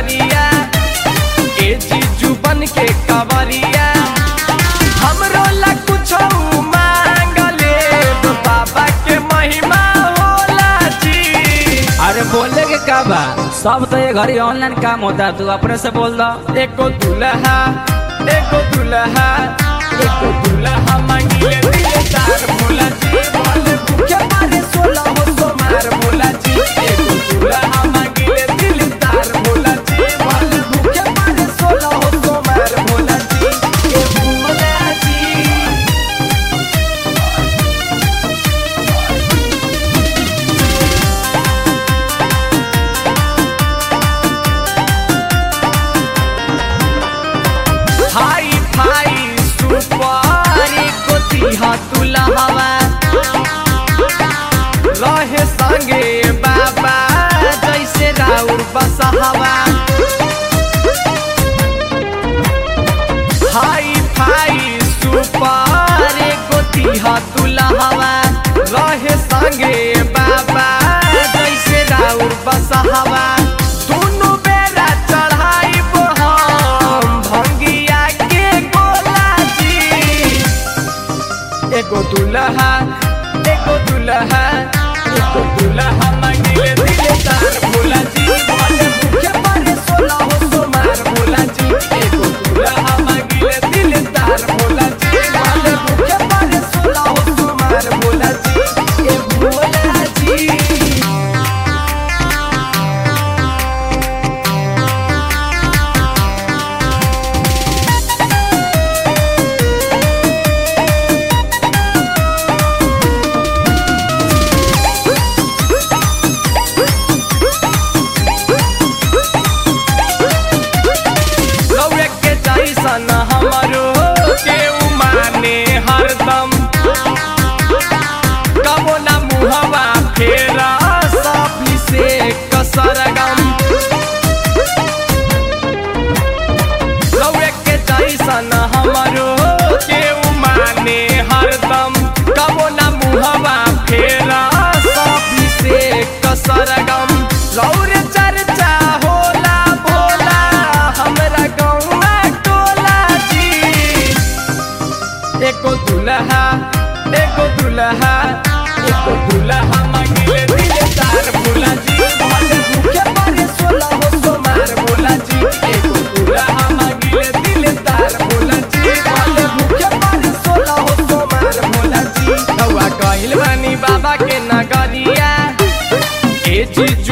नगरिया ए जीजू बन के कवरिया हमरो ला कुछ मांग ले बाबा के महिमा होला जी। अरे बोले के का बा, सब तो ये घड़ी ऑनलाइन काम होता है, तू अपने से बोल दो। एको दुल्हा एको दुल्हा एको दुल्हा मांगिले दिलदार भोला जी भले भूखे मारे 16 हो सोमार भोला जी। एको दुल्हा मांगिले दिलदार भोला जी भले भूखे मारे 16 हो सोमार भोला जी। ए भोला जी हाई फाई सुपारी को दिहा दुल्हवा रहे संगे बाबा जैसे राउर बसहवा। हाई फाई सुपारी को दिहा दुल्हवा रहे संगे बाबा जैसे राउर बसहवा। दोनों बेरा चढ़ाई हम भंगिया के गोला जी। एको दुल्हा एको दुल्हा एको दुल्हा मांगिले दिलदार भोला जी भले भूखे मारे 16 हो सोमार भोला जी। एको दुल्हा मांगिले दिलदार भोला जी भले भूखे मारे 16 हो सोमार भोला जी। ए भोला जी रउए के जैसन हमरो केहू माने हरदम कबो ना मुहवा फेरा सभी से कसरगम। रउए के जैसन हमरो केहू माने हरदम कबो ना मुहवा फेरा सभी से कसरगम। रउरे चर्चा होला भोला हमरा गौवा टोला जी। एको दुल्हा एको दुल्हा एको दुल्हा मांगिले दिलदार भोला जी भले भूखे मारे 16 हो सोमार भोला जी। एको दुल्हा मांगिले दिलदार भोला जी भले भूखे मारे 16 हो सोमार भोला जी। रउआ गइल बानी बाबा के नगरिया ए जी